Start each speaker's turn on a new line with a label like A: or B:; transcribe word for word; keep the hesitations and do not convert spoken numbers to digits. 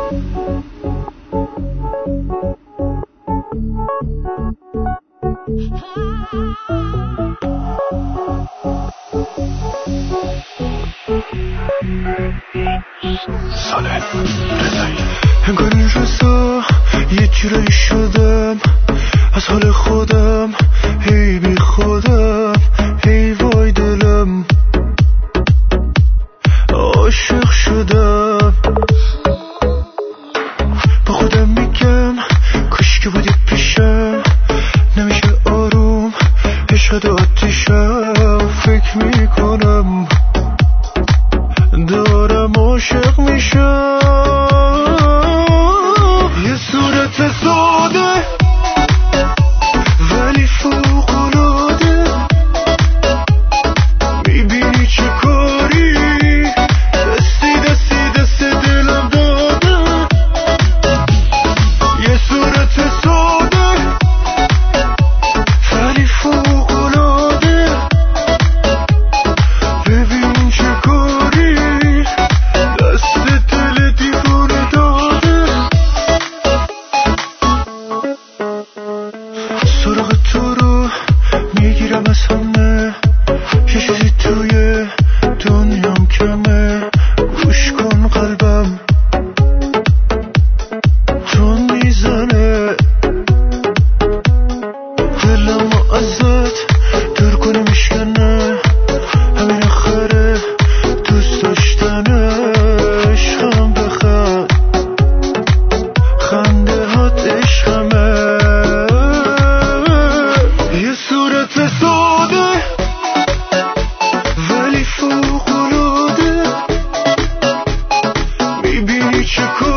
A: ساله رضایی انگار این روزا یه جورایی شدم از حال خودم، هی بی خودم، هی وای دلم عاشق شدم. با خودم میگم کاش که بودی پیشم، نمیشه آروم عشقت آتیشم. فکر میکنم دارم عاشق میشم. یه صورت ساده ولی فوق‌العاده، میبینی چه کاری دستی دستی دست دلم داده. یه صورت ساده ولی فوق‌العاده، ببین چه کاری دست دل دیوونه داده. سراغ تو رو میگیرم از همه، یه چیزی توی دنیام کمه. گوش کن قلبم تون میزنه، دلم رو ازت دور کنی میشکنه. همین آخره دوست داشتنش هم بخند، خنده هات عشقمه. یه صورت ساده ولی فوق‌العاده، میبینی چه کار